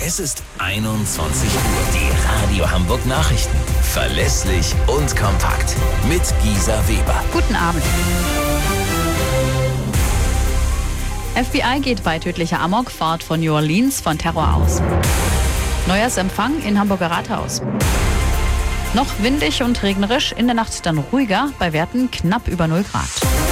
Es ist 21 Uhr. Die Radio Hamburg Nachrichten. Verlässlich und kompakt. Mit Gisa Weber. Guten Abend. FBI geht bei tödlicher Amokfahrt von New Orleans von Terror aus. Neujahrsempfang in Hamburger Rathaus. Noch windig und regnerisch, in der Nacht dann ruhiger, bei Werten knapp über 0 Grad.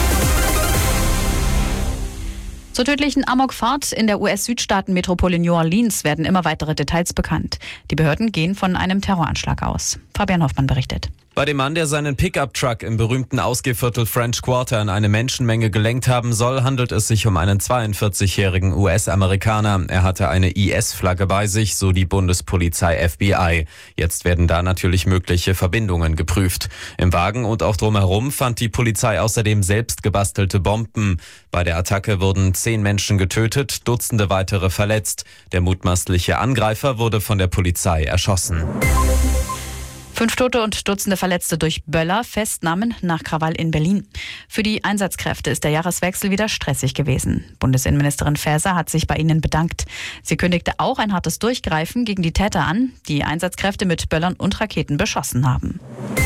Zur tödlichen Amokfahrt in der US-Südstaaten-Metropole New Orleans werden immer weitere Details bekannt. Die Behörden gehen von einem Terroranschlag aus. Fabian Hoffmann berichtet. Bei dem Mann, der seinen Pickup-Truck im berühmten Ausgehviertel French Quarter in eine Menschenmenge gelenkt haben soll, handelt es sich um einen 42-jährigen US-Amerikaner. Er hatte eine IS-Flagge bei sich, so die Bundespolizei FBI. Jetzt werden da natürlich mögliche Verbindungen geprüft. Im Wagen und auch drumherum fand die Polizei außerdem selbst gebastelte Bomben. Bei der Attacke wurden 10 Menschen getötet, Dutzende weitere verletzt. Der mutmaßliche Angreifer wurde von der Polizei erschossen. 5 Tote und Dutzende Verletzte durch Böller, Festnahmen nach Krawall in Berlin. Für die Einsatzkräfte ist der Jahreswechsel wieder stressig gewesen. Bundesinnenministerin Faeser hat sich bei ihnen bedankt. Sie kündigte auch ein hartes Durchgreifen gegen die Täter an, die Einsatzkräfte mit Böllern und Raketen beschossen haben.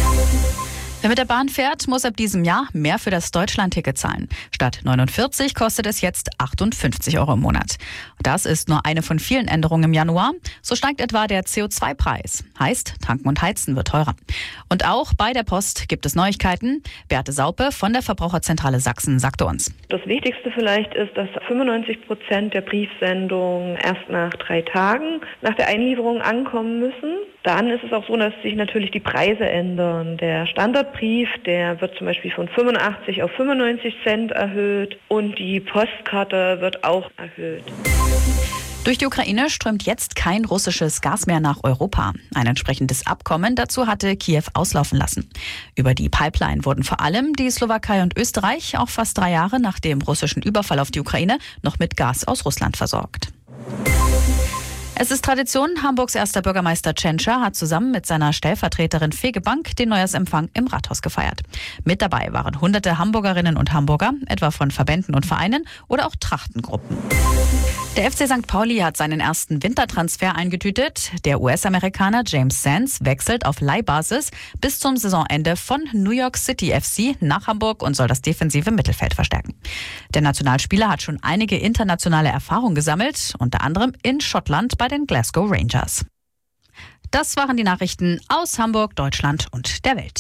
Wer mit der Bahn fährt, muss ab diesem Jahr mehr für das Deutschlandticket zahlen. Statt 49 kostet es jetzt 58 € im Monat. Das ist nur eine von vielen Änderungen im Januar. So steigt etwa der CO2-Preis. Heißt, Tanken und Heizen wird teurer. Und auch bei der Post gibt es Neuigkeiten. Beate Saupe von der Verbraucherzentrale Sachsen sagte uns. Das Wichtigste vielleicht ist, dass 95% der Briefsendungen erst nach 3 Tagen nach der Einlieferung ankommen müssen. Dann ist es auch so, dass sich natürlich die Preise ändern. Der Standardbrief, der wird zum Beispiel von 85 auf 95 Cent erhöht und die Postkarte wird auch erhöht. Durch die Ukraine strömt jetzt kein russisches Gas mehr nach Europa. Ein entsprechendes Abkommen dazu hatte Kiew auslaufen lassen. Über die Pipeline wurden vor allem die Slowakei und Österreich auch fast 3 Jahre nach dem russischen Überfall auf die Ukraine noch mit Gas aus Russland versorgt. Es ist Tradition, Hamburgs erster Bürgermeister Tschentscher hat zusammen mit seiner Stellvertreterin Fegebank den Neujahrsempfang im Rathaus gefeiert. Mit dabei waren hunderte Hamburgerinnen und Hamburger, etwa von Verbänden und Vereinen oder auch Trachtengruppen. Der FC St. Pauli hat seinen ersten Wintertransfer eingetütet. Der US-Amerikaner James Sands wechselt auf Leihbasis bis zum Saisonende von New York City FC nach Hamburg und soll das defensive Mittelfeld verstärken. Der Nationalspieler hat schon einige internationale Erfahrungen gesammelt, unter anderem in Schottland bei den Glasgow Rangers. Das waren die Nachrichten aus Hamburg, Deutschland und der Welt.